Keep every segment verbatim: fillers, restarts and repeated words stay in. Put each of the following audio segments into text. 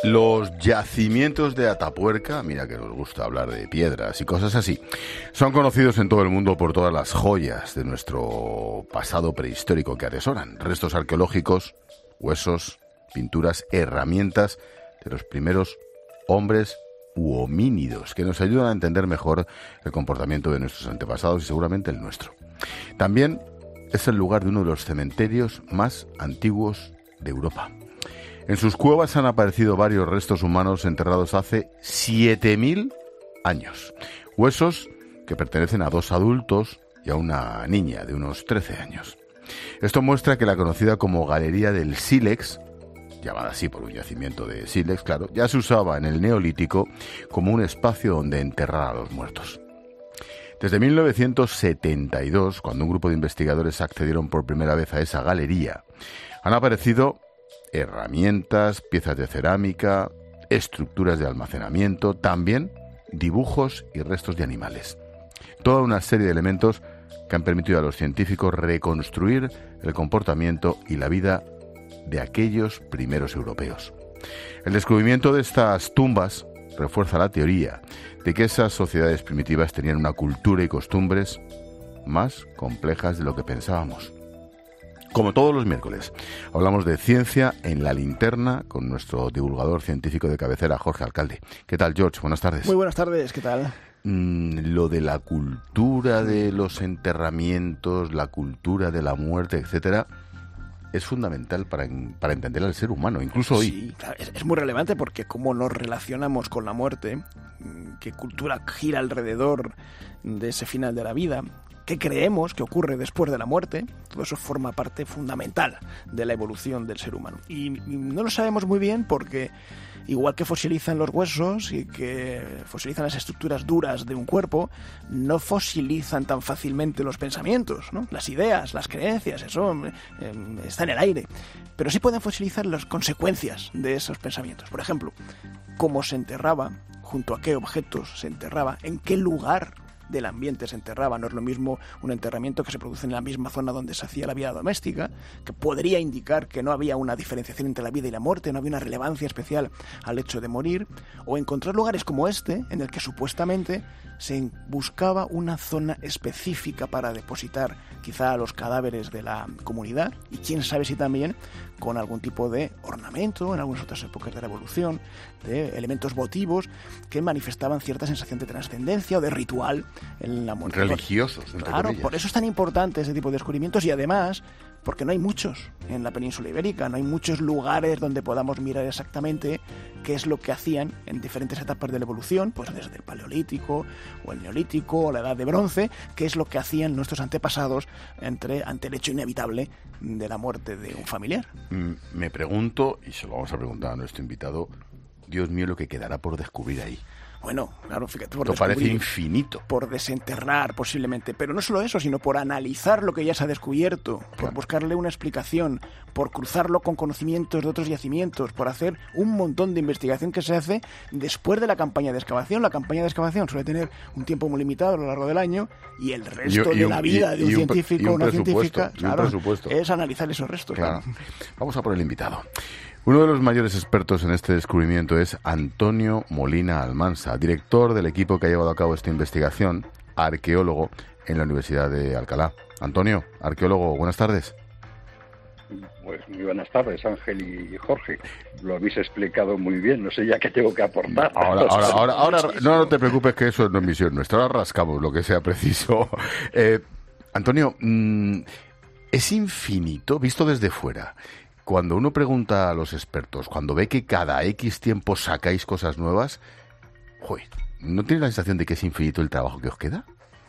Los yacimientos de Atapuerca, mira que nos gusta hablar de piedras y cosas así, son conocidos en todo el mundo por todas las joyas de nuestro pasado prehistórico que atesoran. Restos arqueológicos, huesos, pinturas, herramientas de los primeros hombres u homínidos que nos ayudan a entender mejor el comportamiento de nuestros antepasados y seguramente el nuestro. También es el lugar de uno de los cementerios más antiguos de Europa. En sus cuevas han aparecido varios restos humanos enterrados hace siete mil años. Huesos que pertenecen a dos adultos y a una niña de unos trece años. Esto muestra que la conocida como Galería del Sílex, llamada así por un yacimiento de sílex, claro, ya se usaba en el Neolítico como un espacio donde enterrar a los muertos. Desde mil novecientos setenta y dos, cuando un grupo de investigadores accedieron por primera vez a esa galería, han aparecido herramientas, piezas de cerámica, estructuras de almacenamiento, también dibujos y restos de animales. Toda una serie de elementos que han permitido a los científicos reconstruir el comportamiento y la vida de aquellos primeros europeos. El descubrimiento de estas tumbas refuerza la teoría de que esas sociedades primitivas tenían una cultura y costumbres más complejas de lo que pensábamos. Como todos los miércoles, hablamos de ciencia en la linterna con nuestro divulgador científico de cabecera, Jorge Alcalde. ¿Qué tal, George? Buenas tardes. Muy buenas tardes, ¿qué tal? Mm, lo de la cultura de los enterramientos, la cultura de la muerte, etcétera, es fundamental para, para entender al ser humano, incluso hoy. Sí, claro, es, es muy relevante porque cómo nos relacionamos con la muerte, qué cultura gira alrededor de ese final de la vida, qué creemos que ocurre después de la muerte, todo eso forma parte fundamental de la evolución del ser humano. Y, y no lo sabemos muy bien porque, igual que fosilizan los huesos y que fosilizan las estructuras duras de un cuerpo, no fosilizan tan fácilmente los pensamientos, ¿no? Las ideas, las creencias, eso eh, está en el aire. Pero sí pueden fosilizar las consecuencias de esos pensamientos. Por ejemplo, cómo se enterraba, junto a qué objetos se enterraba, en qué lugar del ambiente se enterraba. No es lo mismo un enterramiento que se produce en la misma zona donde se hacía la vida doméstica, que podría indicar que no había una diferenciación entre la vida y la muerte, no había una relevancia especial al hecho de morir, o encontrar lugares como este, en el que supuestamente se buscaba una zona específica para depositar quizá los cadáveres de la comunidad, y quién sabe si también con algún tipo de ornamento, en algunas otras épocas de la evolución, de elementos votivos que manifestaban cierta sensación de trascendencia o de ritual en la muerte. Religiosos, entre Claro, comillas. por eso es tan importante ese tipo de descubrimientos, y además porque no hay muchos en la península ibérica, no hay muchos lugares donde podamos mirar exactamente qué es lo que hacían en diferentes etapas de la evolución, pues desde el Paleolítico o el Neolítico o la Edad de Bronce, qué es lo que hacían nuestros antepasados entre, ante el hecho inevitable de la muerte de un familiar. Mm, me pregunto, y se lo vamos a preguntar a nuestro invitado, Dios mío, lo que quedará por descubrir ahí. Bueno, claro, fíjate, por Esto parece descubrir, infinito. por desenterrar posiblemente, pero no solo eso, sino por analizar lo que ya se ha descubierto, por Claro. buscarle una explicación, por cruzarlo con conocimientos de otros yacimientos, por hacer un montón de investigación que se hace después de la campaña de excavación. La campaña de excavación suele tener un tiempo muy limitado a lo largo del año, y el resto Y- y de un- la vida y- de un y un pre- científico y o un una presupuesto, científica, y un claro, presupuesto. es analizar esos restos. Claro. claro. Vamos a por el invitado. Uno de los mayores expertos en este descubrimiento es Antonio Molina Almansa, director del equipo que ha llevado a cabo esta investigación, arqueólogo en la Universidad de Alcalá. Antonio, arqueólogo, buenas tardes. Pues muy buenas tardes, Ángel y Jorge. Lo habéis explicado muy bien, no sé ya qué tengo que aportar. Ahora, ahora, ahora, ahora, no, no te preocupes, que eso no es misión nuestra. Ahora rascamos lo que sea preciso. Eh, Antonio, mmm, es infinito, visto desde fuera. Cuando uno pregunta a los expertos, cuando ve que cada X tiempo sacáis cosas nuevas, joder, ¿no tienes la sensación de que es infinito el trabajo que os queda?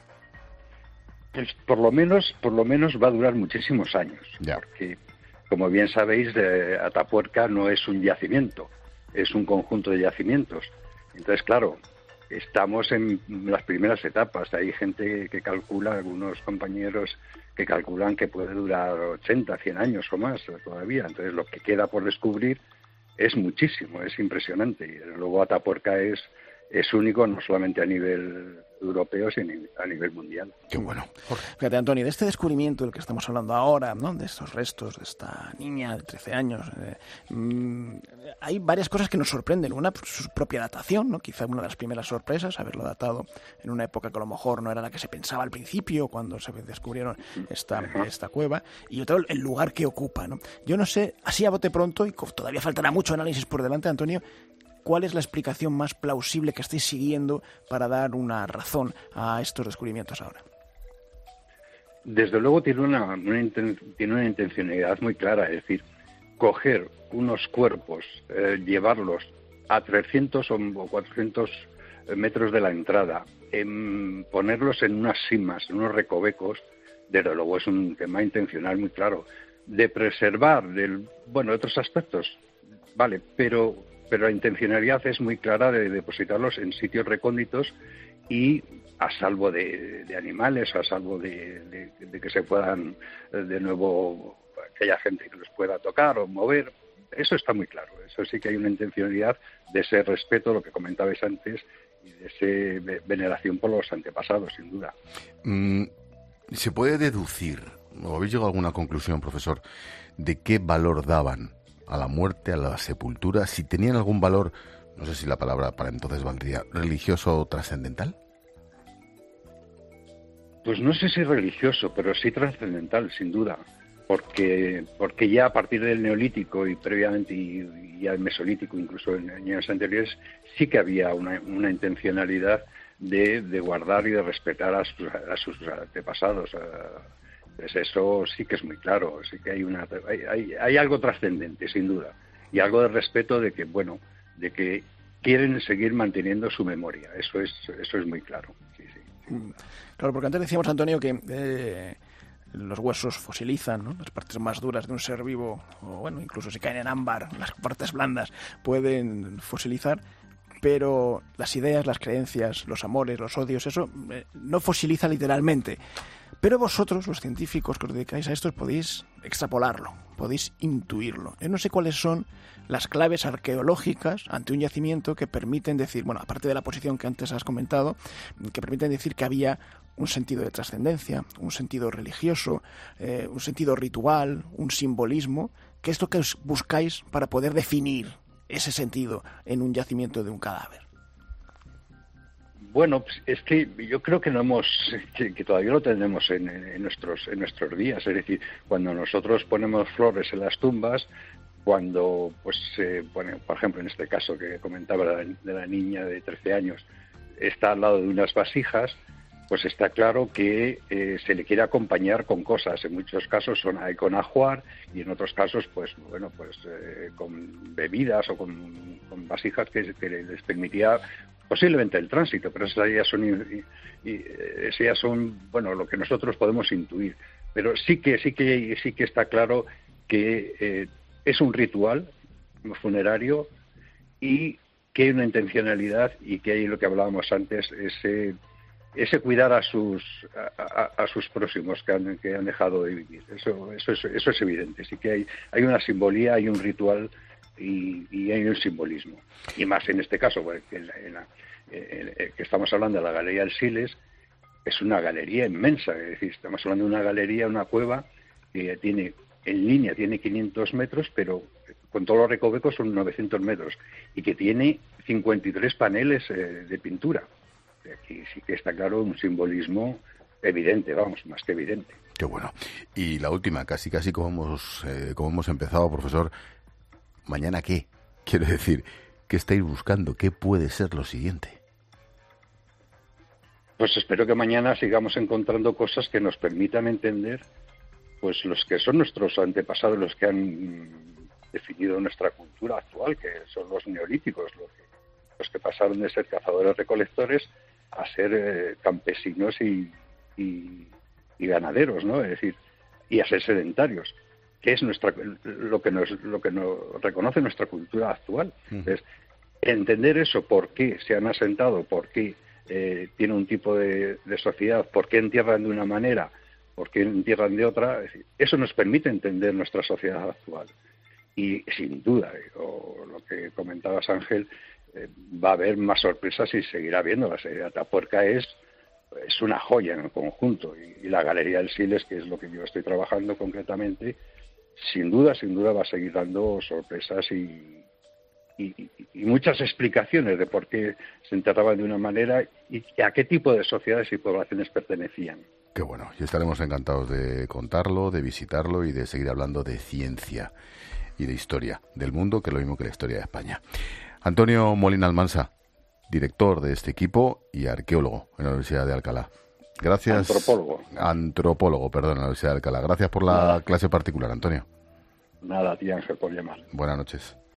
Pues por lo menos, por lo menos va a durar muchísimos años. Ya. Porque, como bien sabéis, de Atapuerca no es un yacimiento, es un conjunto de yacimientos. Entonces, claro, estamos en las primeras etapas. Hay gente que calcula, algunos compañeros que calculan que puede durar ochenta, cien años o más todavía. Entonces, lo que queda por descubrir es muchísimo, es impresionante. Y luego Atapuerca es, es único, no solamente a nivel europeos y a nivel mundial. Qué bueno. Fíjate, Antonio, de este descubrimiento del que estamos hablando ahora, ¿no? De estos restos de esta niña de trece años, eh, mmm, hay varias cosas que nos sorprenden. Una, pues, su propia datación, ¿no? Quizá una de las primeras sorpresas, haberlo datado en una época que a lo mejor no era la que se pensaba al principio, cuando se descubrieron esta, esta cueva. Y otro, el lugar que ocupa, ¿no? Yo no sé, así a bote pronto, y todavía faltará mucho análisis por delante, Antonio, ¿cuál es la explicación más plausible que estáis siguiendo para dar una razón a estos descubrimientos ahora? Desde luego tiene una, una, inten, tiene una intencionalidad muy clara, es decir, coger unos cuerpos, eh, llevarlos a trescientos o cuatrocientos metros de la entrada, en, ponerlos en unas simas, en unos recovecos, desde luego es un tema intencional muy claro. De preservar, del, bueno, otros aspectos, vale, pero, pero la intencionalidad es muy clara de depositarlos en sitios recónditos y a salvo de, de animales, a salvo de, de, de que se puedan de nuevo, que haya gente que los pueda tocar o mover. Eso está muy claro. Eso sí que hay una intencionalidad de ese respeto, lo que comentabais antes, y de esa veneración por los antepasados, sin duda. Mm, ¿se puede deducir, o habéis llegado a alguna conclusión, profesor, de qué valor daban a la muerte, a la sepultura, si tenían algún valor, no sé si la palabra para entonces valdría, religioso o trascendental? Pues no sé si religioso, pero sí trascendental, sin duda, porque porque ya a partir del Neolítico y previamente y, y ya el Mesolítico, incluso en años anteriores, sí que había una, una intencionalidad de, de guardar y de respetar a sus, a sus antepasados. Pues eso sí que es muy claro, sí que hay una hay, hay, hay algo trascendente, sin duda, y algo de respeto de que, bueno, de que quieren seguir manteniendo su memoria. Eso es eso es muy claro. Sí, sí. Claro, porque antes decíamos, Antonio, que eh, los huesos fosilizan, ¿no? Las partes más duras de un ser vivo, o bueno, incluso si caen en ámbar, las partes blandas pueden fosilizar, pero las ideas, las creencias, los amores, los odios, eso eh, no fosiliza literalmente. Pero vosotros, los científicos que os dedicáis a esto, podéis extrapolarlo, podéis intuirlo. Yo no sé cuáles son las claves arqueológicas ante un yacimiento que permiten decir, bueno, aparte de la posición que antes has comentado, que permiten decir que había un sentido de trascendencia, un sentido religioso, eh, un sentido ritual, un simbolismo, que es lo que os buscáis para poder definir ese sentido en un yacimiento de un cadáver. Bueno, pues es que yo creo que no hemos, que, que todavía lo tenemos en, en nuestros en nuestros días. Es decir, cuando nosotros ponemos flores en las tumbas, cuando pues se pone, por ejemplo, en este caso que comentaba de la, de la niña de trece años, está al lado de unas vasijas, pues está claro que eh, se le quiere acompañar con cosas. En muchos casos son hay con ajuar y en otros casos, pues bueno, pues eh, con bebidas o con, con vasijas que, que les permitía posiblemente el tránsito, pero esas ya son y, y, esas ya son bueno lo que nosotros podemos intuir. Pero sí que sí que sí que está claro que eh, es un ritual funerario y que hay una intencionalidad y que hay lo que hablábamos antes, ese ese cuidar a sus a, a, a sus próximos que han que han dejado de vivir. Eso eso es, eso es evidente. Sí que hay hay una simbolía, hay un ritual y, y hay un simbolismo. Y más en este caso, porque en la, en la, en, en, que estamos hablando de la Galería del Siles, es una galería inmensa. Es decir, estamos hablando de una galería, una cueva que tiene en línea tiene quinientos metros, pero con todos los recovecos son novecientos metros y que tiene cincuenta y tres paneles eh, de pintura. Aquí sí que está claro un simbolismo evidente, vamos, más que evidente. Qué bueno. Y la última, casi casi como hemos, eh, como hemos empezado, profesor, ¿mañana qué? Quiero decir, ¿qué estáis buscando? ¿Qué puede ser lo siguiente? Pues espero que mañana sigamos encontrando cosas que nos permitan entender pues los que son nuestros antepasados, los que han definido nuestra cultura actual, que son los neolíticos, los que, los que pasaron de ser cazadores-recolectores a ser eh, campesinos y, y, y ganaderos, ¿no? Es decir, y a ser sedentarios, que es nuestra lo que nos lo que nos reconoce nuestra cultura actual. Uh-huh. Entonces, entender eso, por qué se han asentado, por qué eh, tiene un tipo de, de sociedad, por qué entierran de una manera, por qué entierran de otra, es decir, eso nos permite entender nuestra sociedad actual. Y sin duda, o lo que comentabas, Ángel, eh, va a haber más sorpresas y seguirá habiendo. La serie de Atapuerca es es una joya en el conjunto. Y, y la Galería del Siles, que es lo que yo estoy trabajando concretamente, sin duda, sin duda va a seguir dando sorpresas y, y, y muchas explicaciones de por qué se enterraban de una manera y a qué tipo de sociedades y poblaciones pertenecían. Qué bueno, y estaremos encantados de contarlo, de visitarlo y de seguir hablando de ciencia y de historia del mundo, que es lo mismo que la historia de España. Antonio Molina Almansa, director de este equipo y arqueólogo en la Universidad de Alcalá. Gracias. Antropólogo. Antropólogo, perdón, en la Universidad de Alcalá. Gracias por la Nada. clase particular, Antonio. Nada, tía Ángel, por llamar. Buenas noches.